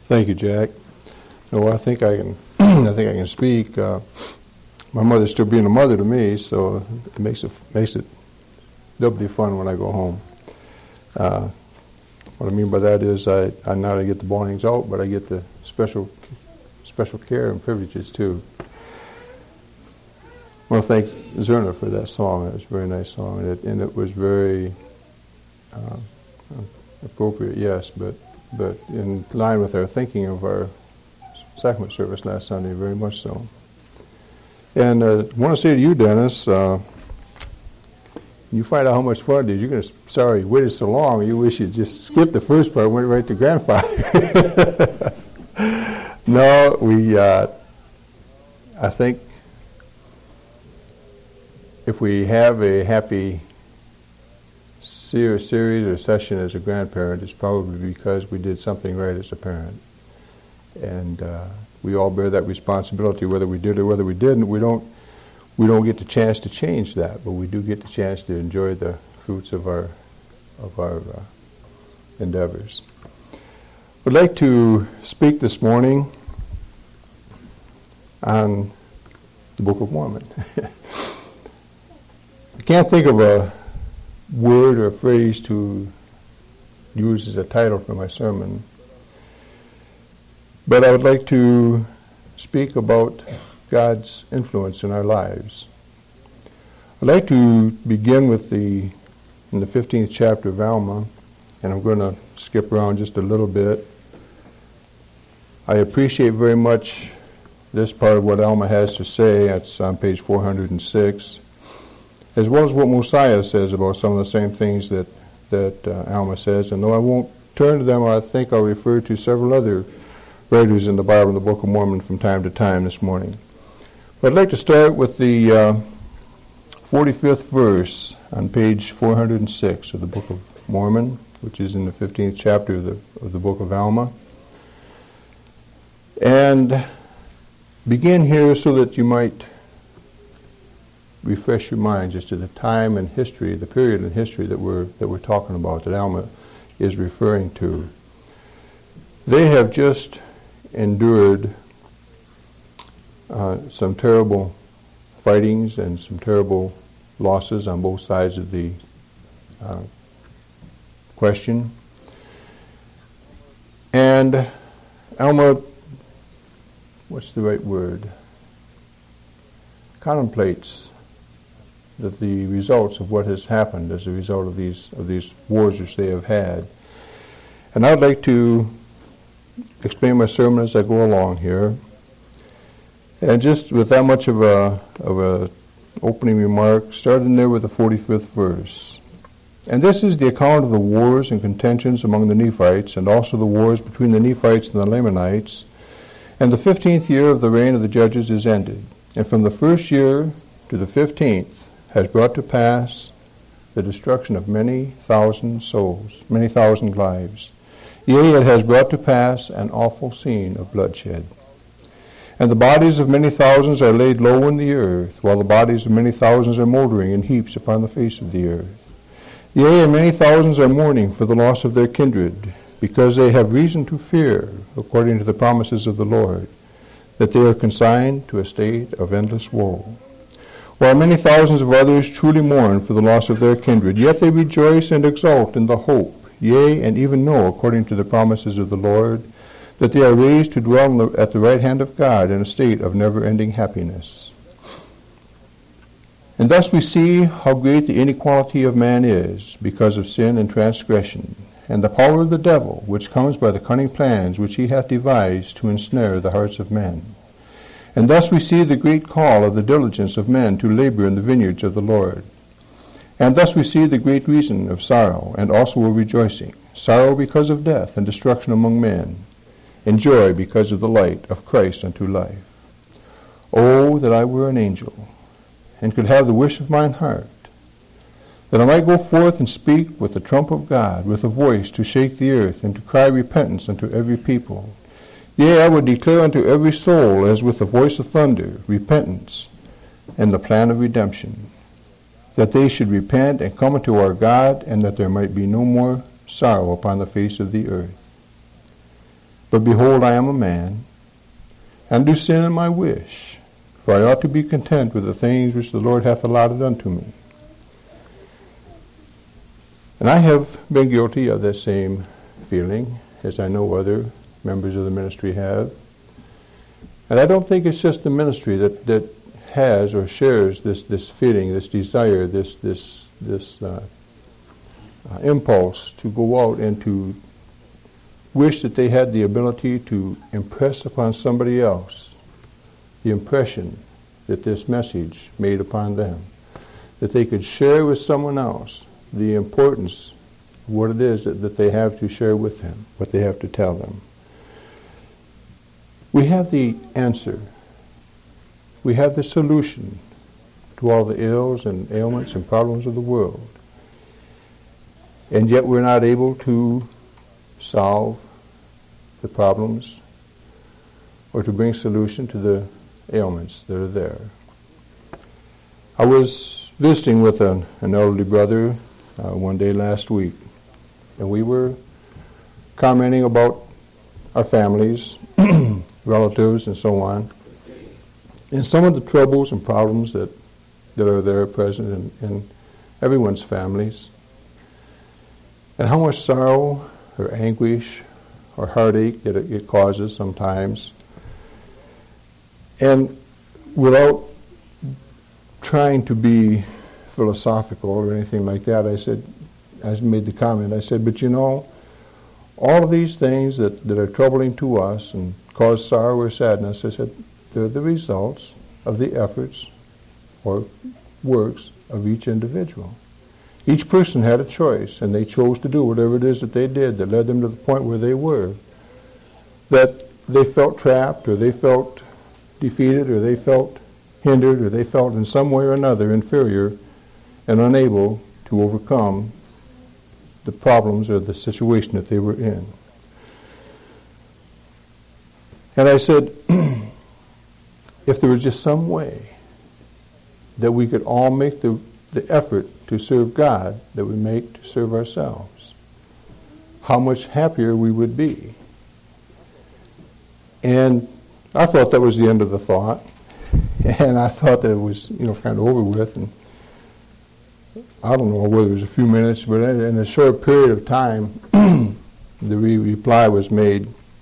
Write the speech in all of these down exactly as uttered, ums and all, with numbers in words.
Thank you, Jack. No, I think I can. I think I can speak. Uh, my mother's still being a mother to me, so it makes it makes it doubly fun when I go home. Uh, what I mean by that is I, I not only get the mornings out, but I get the special special care and privileges too. I want to thank Zerna for that song. It was a very nice song, and it, and it was very uh, appropriate, yes, but but in line with our thinking of our sacrament service last Sunday, very much so. And uh, I want to say to you, Dennis, uh, you find out how much fun it is. You're going to, sorry, you waited so long, you wish you'd just skipped the first part and went right to grandfather. No, we, uh, I think if we have a happy series or session as a grandparent, it's probably because we did something right as a parent. And uh, we all bear that responsibility, whether we did or whether we didn't. We don't we don't get the chance to change that, but we do get the chance to enjoy the fruits of our of our uh, endeavors. I'd like to speak this morning on the Book of Mormon. I can't think of a word or a phrase to use as a title for my sermon, but I would like to speak about God's influence in our lives. I'd like to begin with the, in the fifteenth chapter of Alma, and I'm going to skip around just a little bit. I appreciate very much this part of what Alma has to say. It's on page four hundred six, as well as what Mosiah says about some of the same things that, that uh, Alma says. And though I won't turn to them, I think I'll refer to several other writers in the Bible, in the Book of Mormon, from time to time this morning. But I'd like to start with the uh, forty-fifth verse on page four hundred six of the Book of Mormon, which is in the fifteenth chapter of the, of the Book of Alma. And begin here so that you might refresh your minds as to the time and history, the period in history that we're, that we're talking about, that Alma is referring to. They have just endured uh, some terrible fightings and some terrible losses on both sides of the uh, question. And Alma, what's the right word, contemplates that the results of what has happened as a result of these of these wars which they have had. And I'd like to explain my sermon as I go along here. And just with that much of a of a opening remark, starting there with the forty-fifth verse. And this is the account of the wars and contentions among the Nephites, and also the wars between the Nephites and the Lamanites. And the fifteenth year of the reign of the judges is ended. And from the first year to the fifteenth has brought to pass the destruction of many thousand souls, many thousand lives. Yea, it has brought to pass an awful scene of bloodshed. And the bodies of many thousands are laid low in the earth, while the bodies of many thousands are moldering in heaps upon the face of the earth. Yea, and many thousands are mourning for the loss of their kindred, because they have reason to fear, according to the promises of the Lord, that they are consigned to a state of endless woe. While many thousands of others truly mourn for the loss of their kindred, yet they rejoice and exult in the hope, yea, and even know, according to the promises of the Lord, that they are raised to dwell at the right hand of God in a state of never-ending happiness. And thus we see how great the inequality of man is because of sin and transgression, and the power of the devil, which comes by the cunning plans which he hath devised to ensnare the hearts of men. And thus we see the great call of the diligence of men to labor in the vineyards of the Lord. And thus we see the great reason of sorrow, and also of rejoicing, sorrow because of death and destruction among men, and joy because of the light of Christ unto life. Oh, that I were an angel, and could have the wish of mine heart, that I might go forth and speak with the trump of God, with a voice to shake the earth, and to cry repentance unto every people. Yea, I would declare unto every soul, as with the voice of thunder, repentance, and the plan of redemption, that they should repent and come unto our God, and that there might be no more sorrow upon the face of the earth. But behold, I am a man, and do sin in my wish, for I ought to be content with the things which the Lord hath allotted unto me. And I have been guilty of that same feeling, as I know other members of the ministry have. And I don't think it's just the ministry that, that has or shares this, this feeling, this desire, this, this, this uh, uh, impulse to go out and to wish that they had the ability to impress upon somebody else the impression that this message made upon them, that they could share with someone else the importance of what it is that, that they have to share with them, what they have to tell them. We have the answer. We have the solution to all the ills and ailments and problems of the world. And yet we're not able to solve the problems or to bring solution to the ailments that are there. I was visiting with an, an elderly brother uh, one day last week, and we were commenting about our families, relatives, and so on, and some of the troubles and problems that, that are there present in, in everyone's families, and how much sorrow or anguish or heartache that it, it causes sometimes. And without trying to be philosophical or anything like that, I said, I made the comment, I said, but you know, all of these things that, that are troubling to us and cause sorrow or sadness, I said, they're the results of the efforts or works of each individual. Each person had a choice, and they chose to do whatever it is that they did that led them to the point where they were, that they felt trapped, or they felt defeated, or they felt hindered, or they felt in some way or another inferior and unable to overcome the problems or the situation that they were in. And I said, if there was just some way that we could all make the, the effort to serve God that we make to serve ourselves, how much happier we would be. And I thought that was the end of the thought, and I thought that it was, you know, kind of over with. And I don't know whether it was a few minutes, but in a short period of time, the re- reply was made.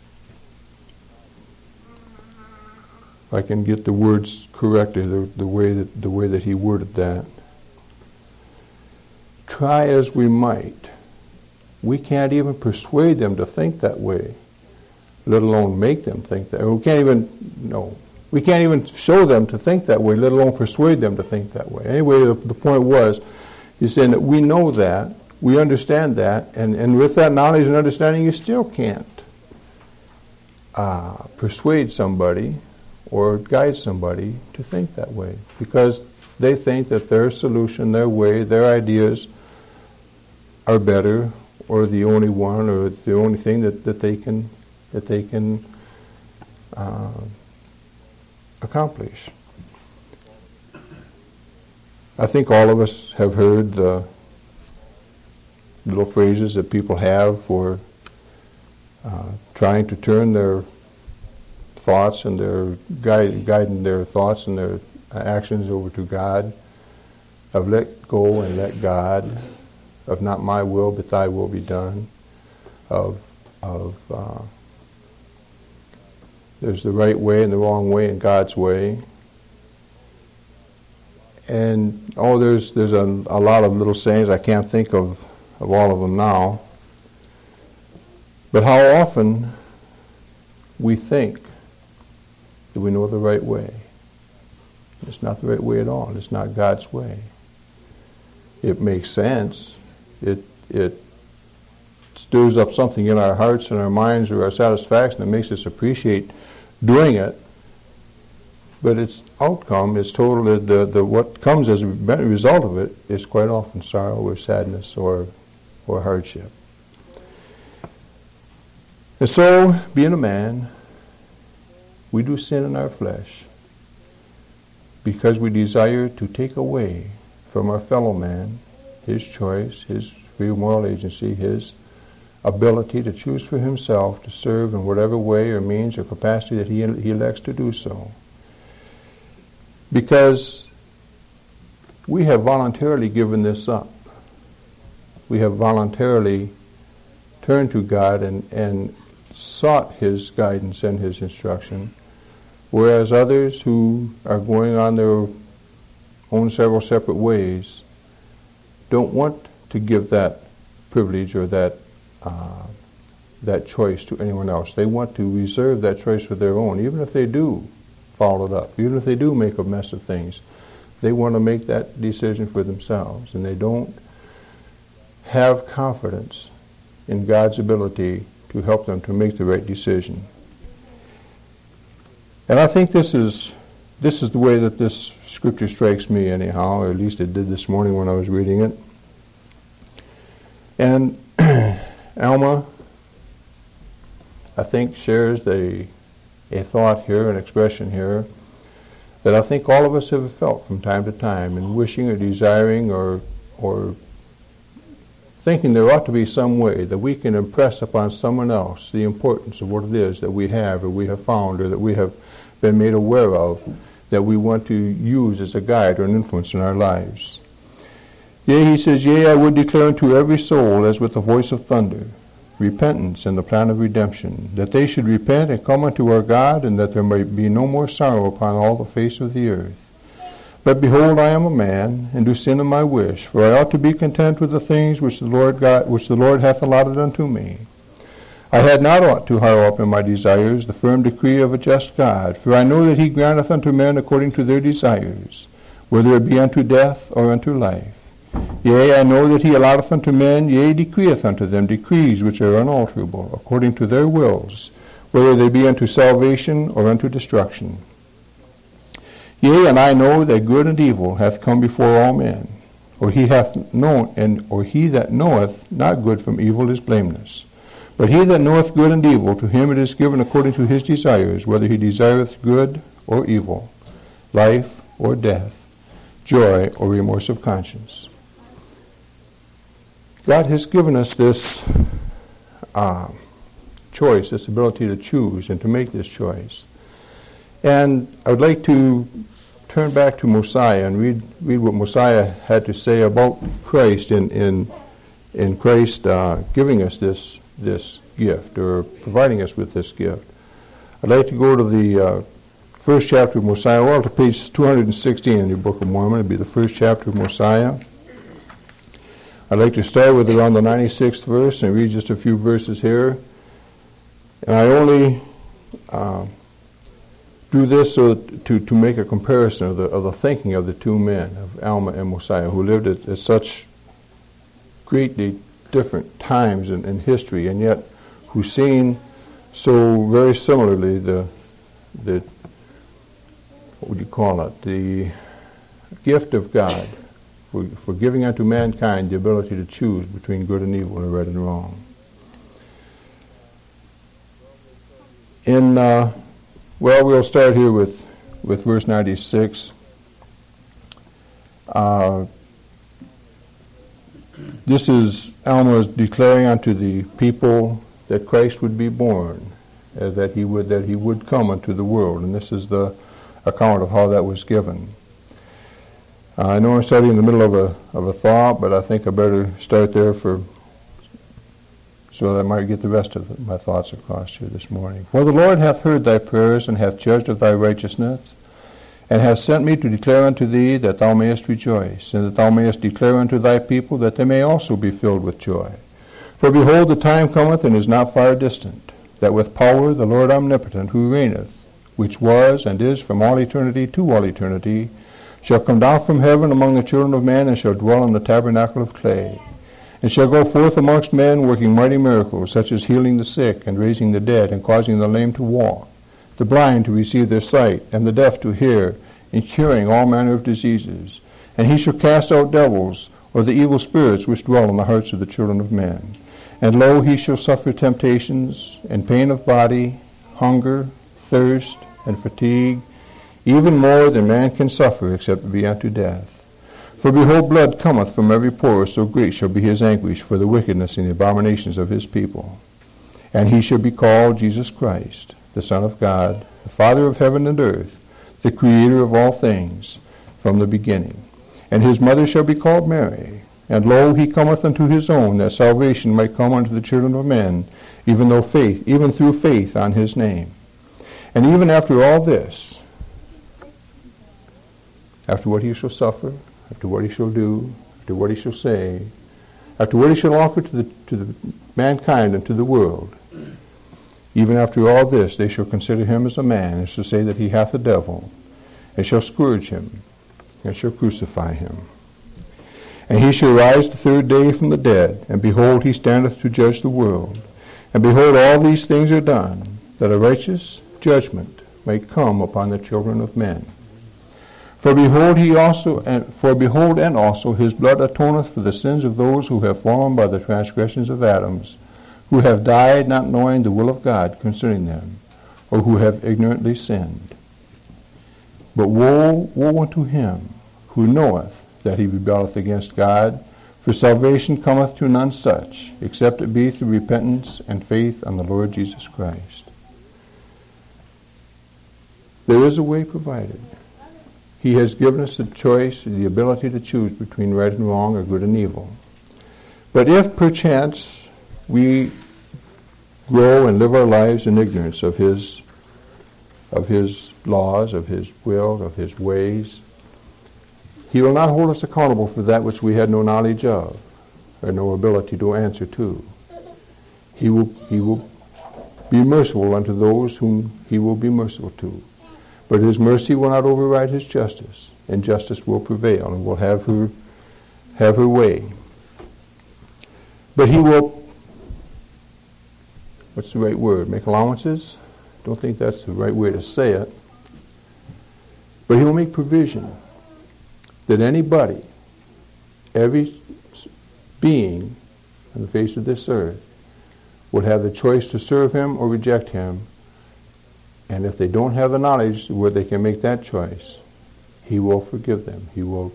If I can get the words correctly, the, the way that the way that he worded that. Try as we might, we can't even persuade them to think that way, let alone make them think that. We can't even, no, we can't even show them to think that way, let alone persuade them to think that way. Anyway, the, the point was, he's saying that we know that, we understand that, and, and with that knowledge and understanding, you still can't uh, persuade somebody or guide somebody to think that way, because they think that their solution, their way, their ideas are better, or the only one, or the only thing that, that they can that they can uh, accomplish. I think all of us have heard the little phrases that people have for uh, trying to turn their thoughts and their guide, guiding their thoughts and their actions over to God, of let go and let God, of not my will but thy will be done, of of uh, there's the right way and the wrong way and God's way. And oh, there's there's a, a lot of little sayings. I can't think of, of all of them now. But how often we think that we know the right way. It's not the right way at all. It's not God's way. It makes sense. It it stirs up something in our hearts and our minds or our satisfaction that makes us appreciate doing it. But its outcome is totally, the, the what comes as a result of it is quite often sorrow or sadness or or hardship. And so, being a man, we do sin in our flesh because we desire to take away from our fellow man his choice, his free moral agency, his ability to choose for himself to serve in whatever way or means or capacity that he, he elects to do so. Because we have voluntarily given this up. We have voluntarily turned to God and, and sought his guidance and his instruction, whereas others who are going on their own several separate ways don't want to give that privilege or that uh, that choice to anyone else. They want to reserve that choice for their own, even if they do follow it up, even if they do make a mess of things. They want to make that decision for themselves, and they don't have confidence in God's ability to help them to make the right decision. And I think this is this is the way that this scripture strikes me anyhow, or at least it did this morning when I was reading it. And Alma, I think, shares a, a thought here, an expression here, that I think all of us have felt from time to time in wishing or desiring or or thinking there ought to be some way that we can impress upon someone else the importance of what it is that we have or we have found or that we have been made aware of that we want to use as a guide or an influence in our lives. Yea, he says, yea, I would declare unto every soul as with the voice of thunder, repentance and the plan of redemption, that they should repent and come unto our God, and that there may be no more sorrow upon all the face of the earth. But behold, I am a man, and do sin in my wish, for I ought to be content with the things which the Lord God, which the Lord hath allotted unto me. I had not ought to harrow up in my desires the firm decree of a just God, for I know that he granteth unto men according to their desires, whether it be unto death or unto life. Yea, I know that he alloteth unto men, yea, decreeth unto them decrees which are unalterable, according to their wills, whether they be unto salvation or unto destruction. Yea, and I know that good and evil hath come before all men, or he hath known, and or he that knoweth not good from evil is blameless. But he that knoweth good and evil, to him it is given according to his desires, whether he desireth good or evil, life or death, joy or remorse of conscience. God has given us this uh, choice, this ability to choose and to make this choice. And I would like to turn back to Mosiah and read read what Mosiah had to say about Christ in in in Christ uh, giving us this this gift or providing us with this gift. I'd like to go to the uh, first chapter of Mosiah, well, to page two hundred sixteen in your Book of Mormon. It'd be the first chapter of Mosiah. I'd like to start with around the ninety-sixth verse and read just a few verses here. And I only uh, do this so to, to make a comparison of the, of the thinking of the two men, of Alma and Mosiah, who lived at, at such greatly different times in, in history, and yet who seen so very similarly the, the what would you call it, the gift of God for, for giving unto mankind the ability to choose between good and evil and right and wrong. In uh, well, we'll start here with, with verse ninety-six. Uh, this is Alma declaring unto the people that Christ would be born, uh, that he would that he would come unto the world, and this is the account of how that was given. Uh, I know I'm starting in the middle of a of a thought, but I think I better start there for so that I might get the rest of my thoughts across here this morning. For the Lord hath heard thy prayers, and hath judged of thy righteousness, and hath sent me to declare unto thee that thou mayest rejoice, and that thou mayest declare unto thy people that they may also be filled with joy. For behold, the time cometh, and is not far distant, that with power the Lord omnipotent, who reigneth, which was and is from all eternity to all eternity, shall come down from heaven among the children of men, and shall dwell in the tabernacle of clay, and shall go forth amongst men, working mighty miracles, such as healing the sick, and raising the dead, and causing the lame to walk, the blind to receive their sight, and the deaf to hear, and curing all manner of diseases. And he shall cast out devils, or the evil spirits which dwell in the hearts of the children of men. And lo, he shall suffer temptations, and pain of body, hunger, thirst, and fatigue, even more than man can suffer, except it be unto death. For behold, blood cometh from every pore, so great shall be his anguish for the wickedness and the abominations of his people. And he shall be called Jesus Christ, the Son of God, the Father of heaven and earth, the Creator of all things, from the beginning. And his mother shall be called Mary. And lo, he cometh unto his own, that salvation might come unto the children of men, even though faith, even through faith on his name. And even after all this, after what he shall suffer, after what he shall do, after what he shall say, after what he shall offer to the to the mankind and to the world, even after all this, they shall consider him as a man, and shall say that he hath a devil, and shall scourge him, and shall crucify him. And he shall rise the third day from the dead, and behold, he standeth to judge the world. And behold, all these things are done, that a righteous judgment may come upon the children of men. For behold, he also, and for behold, and also his blood atoneth for the sins of those who have fallen by the transgressions of Adam's, who have died not knowing the will of God concerning them, or who have ignorantly sinned. But woe, woe unto him who knoweth that he rebelleth against God, for salvation cometh to none such, except it be through repentance and faith on the Lord Jesus Christ. There is a way provided. He has given us the choice, the ability to choose between right and wrong or good and evil. But if perchance we grow and live our lives in ignorance of his, of his laws, of his will, of his ways, he will not hold us accountable for that which we had no knowledge of or no ability to answer to. He will, he will be merciful unto those whom he will be merciful to. But his mercy will not override his justice, and justice will prevail and will have her, have her way. But he will, what's the right word, make allowances? Don't think that's the right way to say it. But he will make provision that anybody, every being on the face of this earth, would have the choice to serve him or reject him. And if they don't have the knowledge where they can make that choice, he will forgive them. He will,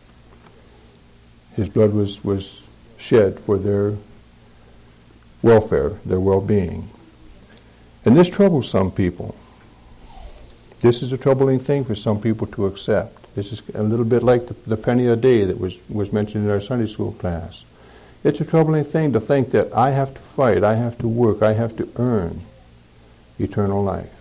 his blood was, was shed for their welfare, their well-being. And this troubles some people. This is a troubling thing for some people to accept. This is a little bit like the, the penny a day that was, was mentioned in our Sunday school class. It's a troubling thing to think that I have to fight, I have to work, I have to earn eternal life.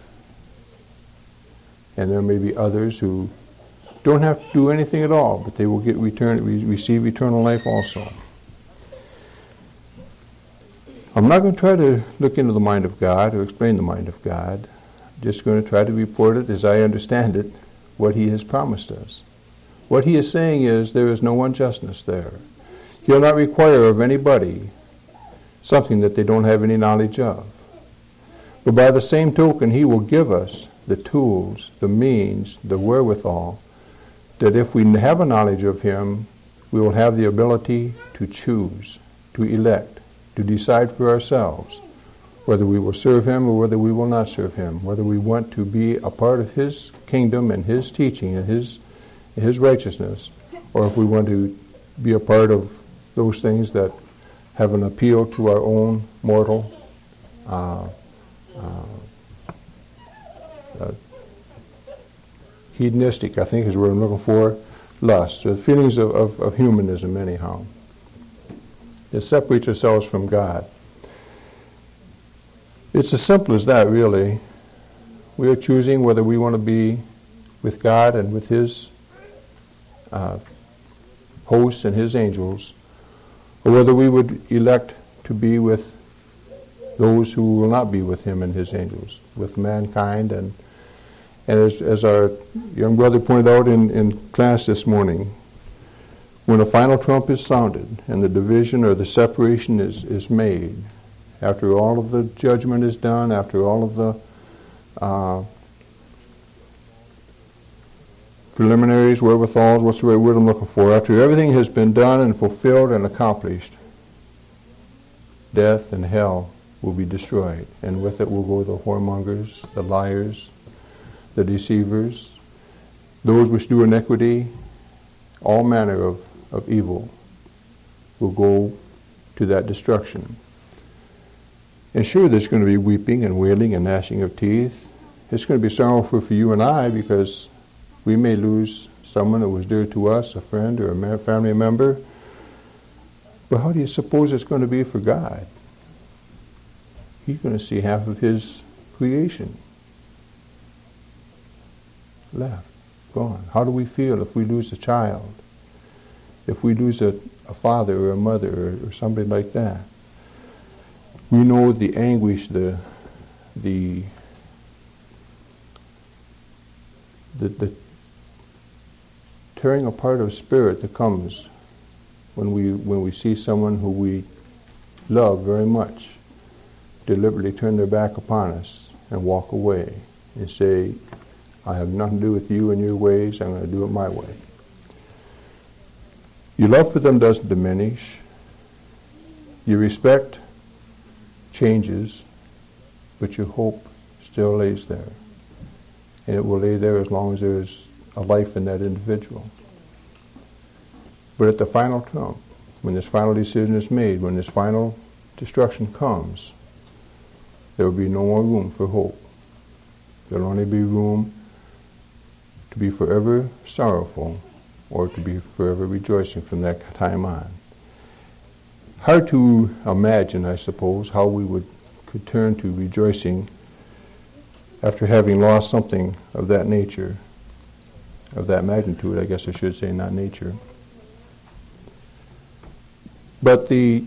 And there may be others who don't have to do anything at all, but they will get return, receive eternal life also. I'm not going to try to look into the mind of God or explain the mind of God. I'm just going to try to report it as I understand it, what he has promised us. What he is saying is there is no unjustness there. He'll not require of anybody something that they don't have any knowledge of. But by the same token, he will give us the tools, the means, the wherewithal, that if we have a knowledge of him, we will have the ability to choose, to elect, to decide for ourselves whether we will serve him or whether we will not serve him, whether we want to be a part of his kingdom and his teaching and his, his righteousness, or if we want to be a part of those things that have an appeal to our own mortal uh, uh, uh, hedonistic, I think is what I'm looking for, lust, or feelings of, of, of humanism anyhow. It separates ourselves from God. It's as simple as that, really. We are choosing whether we want to be with God and with his uh, hosts and his angels, or whether we would elect to be with those who will not be with him and his angels, with mankind. And and as, as our young brother pointed out in, in class this morning, when a final trump is sounded and the division or the separation is, is made, after all of the judgment is done, after all of the uh, preliminaries, wherewithals, what's the right word I'm looking for, after everything has been done and fulfilled and accomplished, death and hell will be destroyed, and with it will go the whoremongers, the liars, the deceivers, those which do iniquity, all manner of, of evil will go to that destruction. And sure, there's going to be weeping and wailing and gnashing of teeth. It's going to be sorrowful for you and I because we may lose someone that was dear to us, a friend or a family member. But how do you suppose it's going to be for God? He's going to see half of his creation left, gone. How do we feel if we lose a child? If we lose a, a father or a mother or, or somebody like that? We know the anguish, the the the, the tearing apart of spirit that comes when we when we see someone who we love very much deliberately turn their back upon us and walk away and say, I have nothing to do with you and your ways, I'm going to do it my way. Your love for them doesn't diminish. Your respect changes, but your hope still lays there. And it will lay there as long as there is a life in that individual. But at the final trump, when this final decision is made, when this final destruction comes, there will be no more room for hope. There will only be room to be forever sorrowful or to be forever rejoicing from that time on. Hard to imagine, I suppose, how we would could turn to rejoicing after having lost something of that nature, of that magnitude, I guess I should say, not nature. But the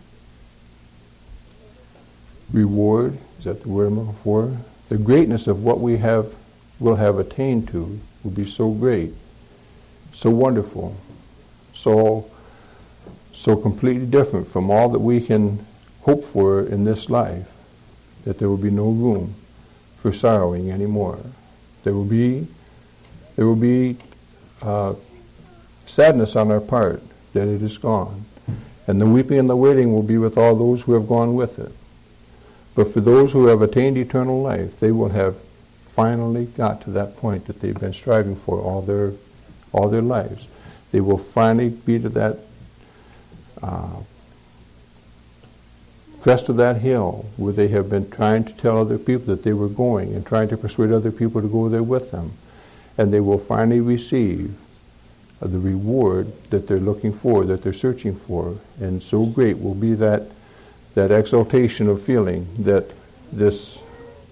reward, is that the word I'm looking for? The greatness of what we have, will have attained to, will be so great, so wonderful, so so completely different from all that we can hope for in this life, that there will be no room for sorrowing anymore. There will be, there will be uh, sadness on our part that it is gone. And the weeping and the wailing will be with all those who have gone with it. But for those who have attained eternal life, they will have finally got to that point that they've been striving for all their, all their lives. They will finally be to that uh, crest of that hill where they have been trying to tell other people that they were going and trying to persuade other people to go there with them. And they will finally receive uh, the reward that they're looking for, that they're searching for. And so great will be that, that exaltation of feeling that this,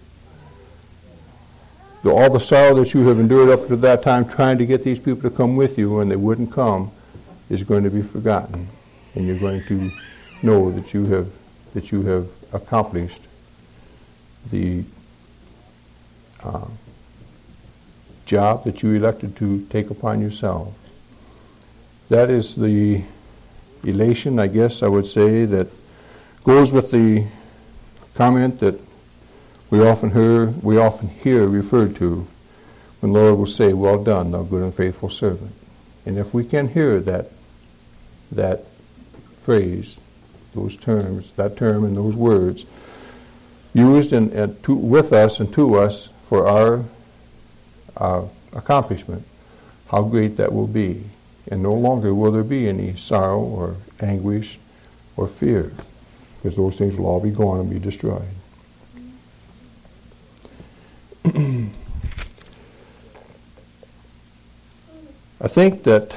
the, all the sorrow that you have endured up to that time trying to get these people to come with you and they wouldn't come is going to be forgotten. And you're going to know that you have that you have accomplished the uh, job that you elected to take upon yourself. That is the elation, I guess I would say, that goes with the comment that we often hear we often hear referred to when the Lord will say, "Well done, thou good and faithful servant." And if we can hear that that phrase, those terms, that term and those words used in, and to, with us and to us for our uh, accomplishment, how great that will be. And no longer will there be any sorrow or anguish or fear, because those things will all be gone and be destroyed. I think that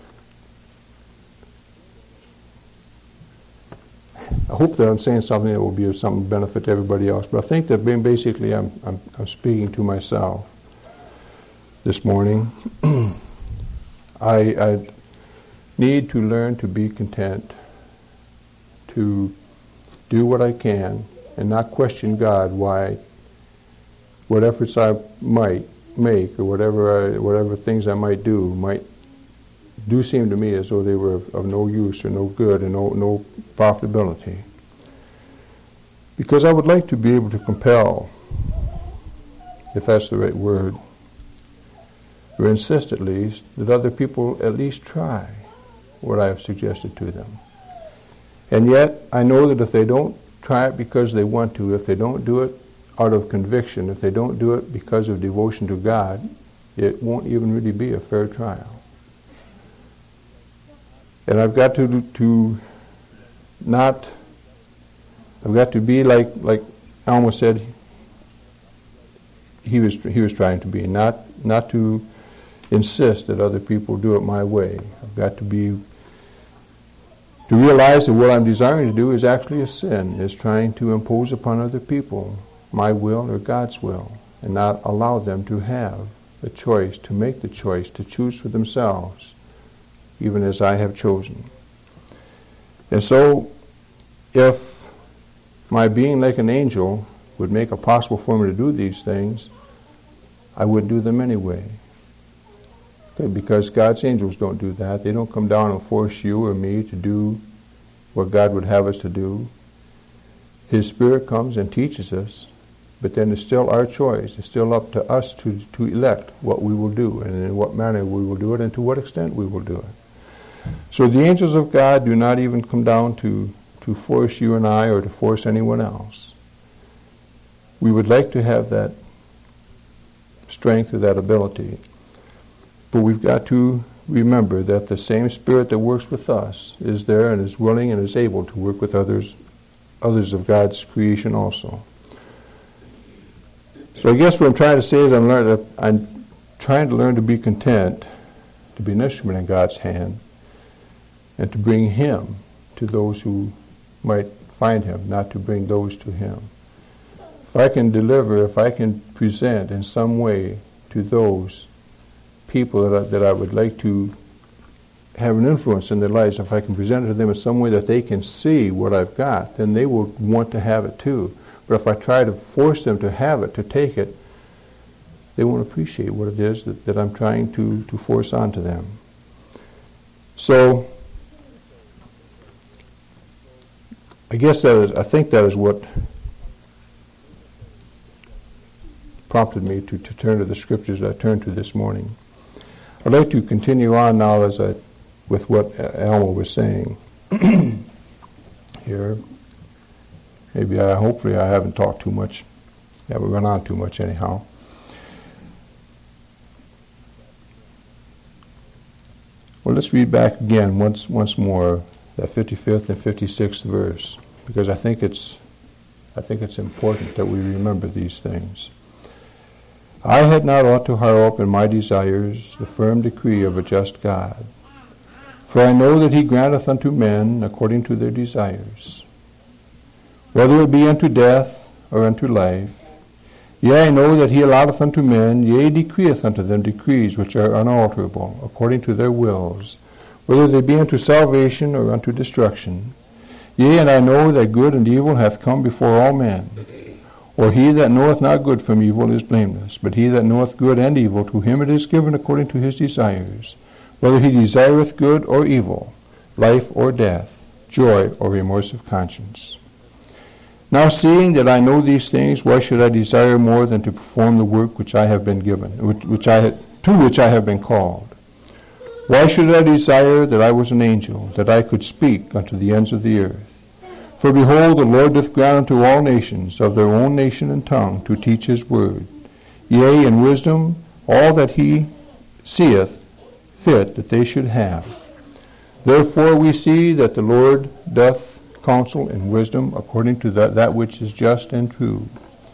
I hope that I'm saying something that will be of some benefit to everybody else, but I think that basically I'm, I'm, I'm speaking to myself this morning. I, I need to learn to be content, to do what I can, and not question God why what efforts I might make or whatever I, whatever things I might do might do seem to me as though they were of, of no use or no good and no, no profitability. Because I would like to be able to compel, if that's the right word, or insist at least, that other people at least try what I have suggested to them. And yet, I know that if they don't try it because they want to, if they don't do it out of conviction, if they don't do it because of devotion to God, it won't even really be a fair trial. And I've got to to not, I've got to be like like Alma said he was he was trying to be, not not to insist that other people do it my way. I've got to be to realize that what I'm desiring to do is actually a sin, is trying to impose upon other people my will or God's will, and not allow them to have the choice, to make the choice, to choose for themselves, even as I have chosen. And so, if my being like an angel would make it possible for me to do these things, I wouldn't do them anyway. Okay, because God's angels don't do that. They don't come down and force you or me to do what God would have us to do. His Spirit comes and teaches us, but then it's still our choice. It's still up to us to, to elect what we will do and in what manner we will do it and to what extent we will do it. So the angels of God do not even come down to, to force you and I or to force anyone else. We would like to have that strength or that ability, but we've got to remember that the same Spirit that works with us is there and is willing and is able to work with others, others of God's creation also. So I guess what I'm trying to say is I'm, learning, I'm trying to learn to be content, to be an instrument in God's hand, and to bring Him to those who might find Him, not to bring those to Him. If I can deliver, if I can present in some way to those people that I, that I would like to have an influence in their lives, if I can present it to them in some way that they can see what I've got, then they will want to have it too. But if I try to force them to have it, to take it, they won't appreciate what it is that, that I'm trying to, to force onto them. So, I guess that is, I think that is what prompted me to, to turn to the scriptures that I turned to this morning. I'd like to continue on now as I, with what Alma was saying here. Maybe I, hopefully I haven't talked too much. Yeah, we went on too much anyhow. Well, let's read back again once once more that fifty-fifth and fifty-sixth verse, because I think it's I think it's important that we remember these things. I had not ought to harrow up in my desires the firm decree of a just God. For I know that He granteth unto men according to their desires, whether it be unto death or unto life. Yea, I know that He alloweth unto men, yea, decreeth unto them decrees which are unalterable, according to their wills, whether they be unto salvation or unto destruction. Yea, and I know that good and evil hath come before all men. Or he that knoweth not good from evil is blameless, but he that knoweth good and evil, to him it is given according to his desires, whether he desireth good or evil, life or death, joy or remorse of conscience. Now seeing that I know these things, why should I desire more than to perform the work which I have been given, which, which I had, to which I have been called? Why should I desire that I was an angel, that I could speak unto the ends of the earth? For behold, the Lord doth grant unto all nations of their own nation and tongue to teach His word. Yea, in wisdom, all that He seeth fit that they should have. Therefore we see that the Lord doth counsel in wisdom according to that, that which is just and true.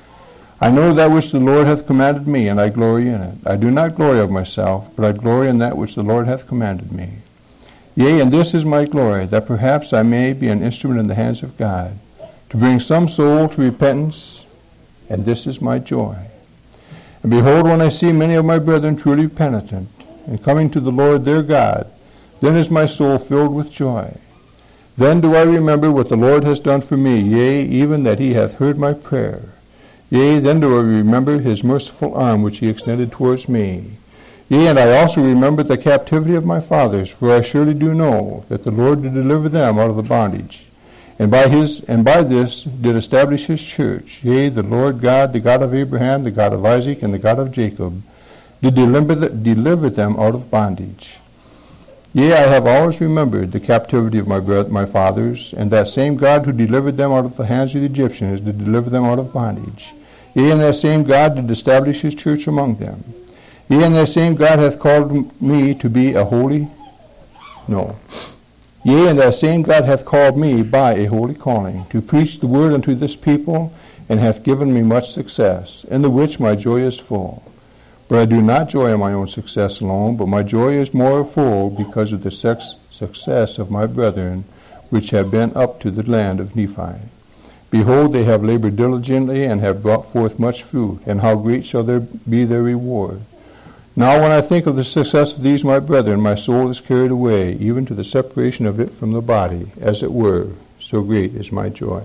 I know that which the Lord hath commanded me, and I glory in it. I do not glory of myself, but I glory in that which the Lord hath commanded me. Yea, and this is my glory, that perhaps I may be an instrument in the hands of God, to bring some soul to repentance, and this is my joy. And behold, when I see many of my brethren truly penitent, and coming to the Lord their God, then is my soul filled with joy. Then do I remember what the Lord has done for me, yea, even that He hath heard my prayer. Yea, then do I remember His merciful arm which He extended towards me. Yea, and I also remember the captivity of my fathers, for I surely do know that the Lord did deliver them out of the bondage, and by his and by this did establish His church. Yea, the Lord God, the God of Abraham, the God of Isaac, and the God of Jacob, did deliver, the, deliver them out of bondage. Yea, I have always remembered the captivity of my my fathers, and that same God who delivered them out of the hands of the Egyptians did deliver them out of bondage. Yea, and that same God did establish His church among them. Yea, and that same God hath called me to be a holy, no, Yea, and that same God hath called me by a holy calling, to preach the word unto this people, and hath given me much success, in the which my joy is full. But I do not joy in my own success alone, but my joy is more full because of the sex success of my brethren, which have been up to the land of Nephi. Behold, they have labored diligently, and have brought forth much fruit, and how great shall there be their reward. Now when I think of the success of these my brethren, my soul is carried away, even to the separation of it from the body, as it were, so great is my joy.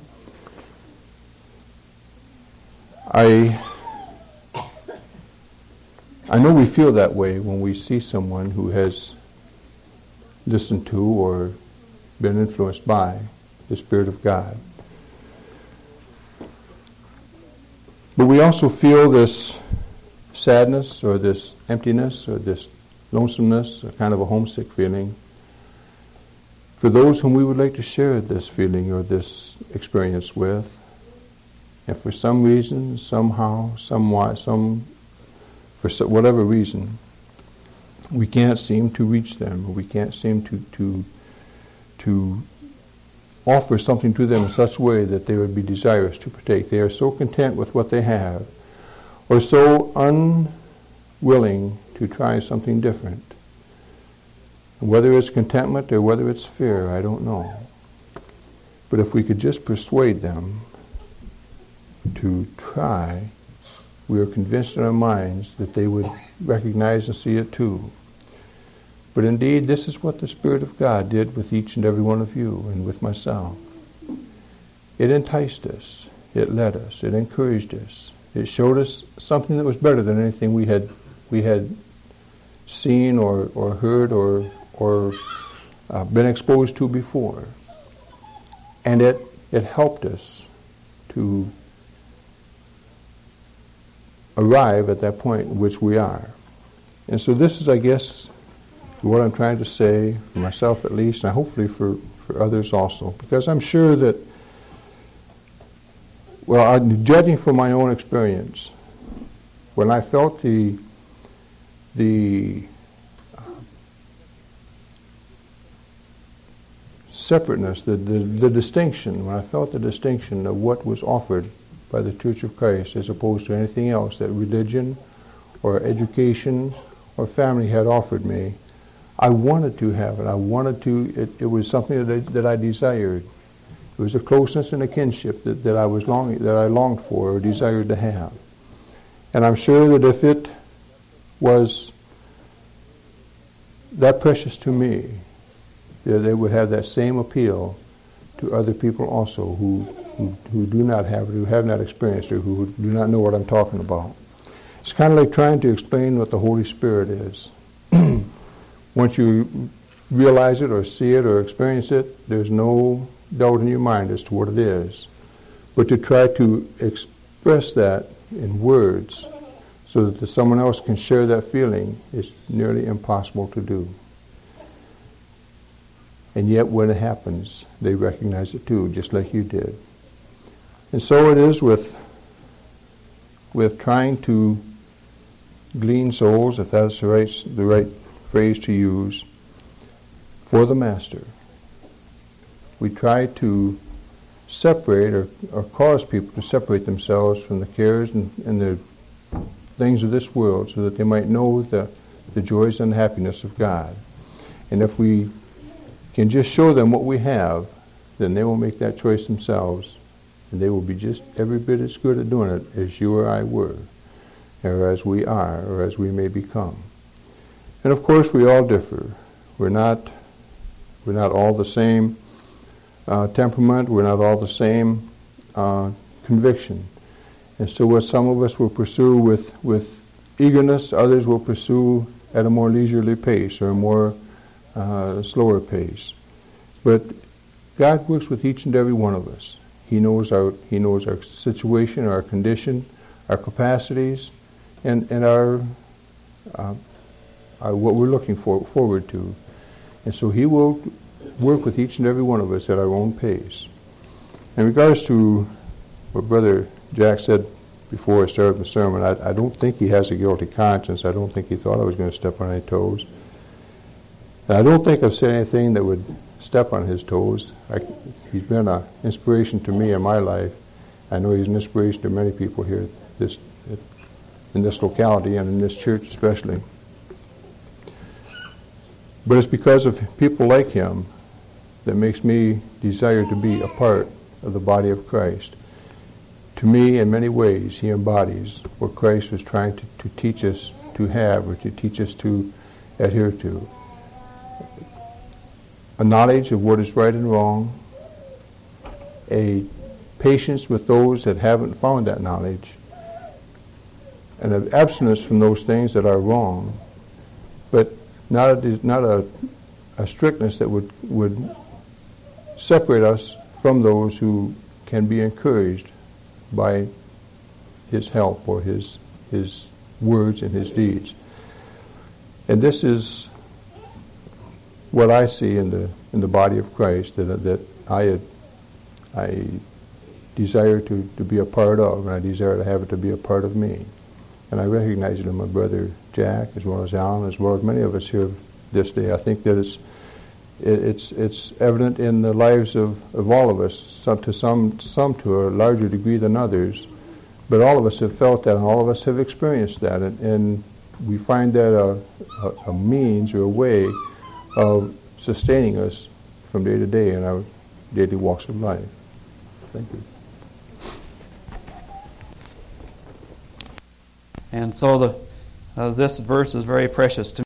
I I know we feel that way when we see someone who has listened to or been influenced by the Spirit of God. But we also feel this sadness or this emptiness or this lonesomeness, or kind of a homesick feeling for those whom we would like to share this feeling or this experience with. And for some reason, somehow, somewhat, some, for so, whatever reason, we can't seem to reach them, or we can't seem to, to, to offer something to them in such a way that they would be desirous to partake. They are so content with what they have, or so unwilling to try something different. Whether it's contentment or whether it's fear, I don't know. But if we could just persuade them to try, we are convinced in our minds that they would recognize and see it too. But indeed, this is what the Spirit of God did with each and every one of you and with myself. It enticed us. It led us. It encouraged us. It showed us something that was better than anything we had we had seen or, or heard or or uh, been exposed to before. And it it helped us to arrive at that point in which we are. And so this is, I guess, what I'm trying to say, for myself at least, and hopefully for, for others also, because I'm sure that, well, I'm judging from my own experience, when I felt the the separateness, the, the, the distinction, when I felt the distinction of what was offered by the Church of Christ as opposed to anything else that religion or education or family had offered me, I wanted to have it. I wanted to, it, it was something that I, that I desired. It was a closeness and a kinship that, that I was longing, that I longed for or desired to have. And I'm sure that if it was that precious to me, that it would have that same appeal to other people also who, who, who do not have it, who have not experienced it, who do not know what I'm talking about. It's kind of like trying to explain what the Holy Spirit is. Once you realize it or see it or experience it, there's no doubt in your mind as to what it is. But to try to express that in words so that someone else can share that feeling is nearly impossible to do. And yet when it happens, they recognize it too, just like you did. And so it is with, with trying to glean souls, if that's the right, the right phrase to use, for the Master. We try to separate or, or cause people to separate themselves from the cares and, and the things of this world so that they might know the, the joys and happiness of God. And if we can just show them what we have, then they will make that choice themselves, and they will be just every bit as good at doing it as you or I were, or as we are, or as we may become. And of course, we all differ. We're not, we're not all the same uh, temperament. We're not all the same uh, conviction. And so what some of us will pursue with, with eagerness, others will pursue at a more leisurely pace or a more uh, slower pace. But God works with each and every one of us. He knows our, he knows our situation, our condition, our capacities, and, and our, uh, our what we're looking for, forward to. And so he will work with each and every one of us at our own pace. In regards to what Brother Jack said before I started the sermon, I, I don't think he has a guilty conscience. I don't think he thought I was going to step on any toes. And I don't think I've said anything that would step on his toes. I, he's been an inspiration to me in my life. I know he's an inspiration to many people here at this, at, in this locality and in this church especially. But it's because of people like him that makes me desire to be a part of the body of Christ. To me, in many ways, he embodies what Christ was trying to, to teach us to have or to teach us to adhere to. A knowledge of what is right and wrong, a patience with those that haven't found that knowledge, and an abstinence from those things that are wrong, but not a, not a, a strictness that would, would separate us from those who can be encouraged by his help or his his words and his deeds. And this is what I see in the in the body of Christ that that I I desire to, to be a part of, and I desire to have it to be a part of me. And I recognize it in my brother Jack, as well as Alan, as well as many of us here this day. I think that it's it, it's it's evident in the lives of, of all of us, some to some some to a larger degree than others, but all of us have felt that, and all of us have experienced that, and, and we find that a, a, a means or a way of sustaining us from day to day in our daily walks of life. Thank you. And so the uh, this verse is very precious to me.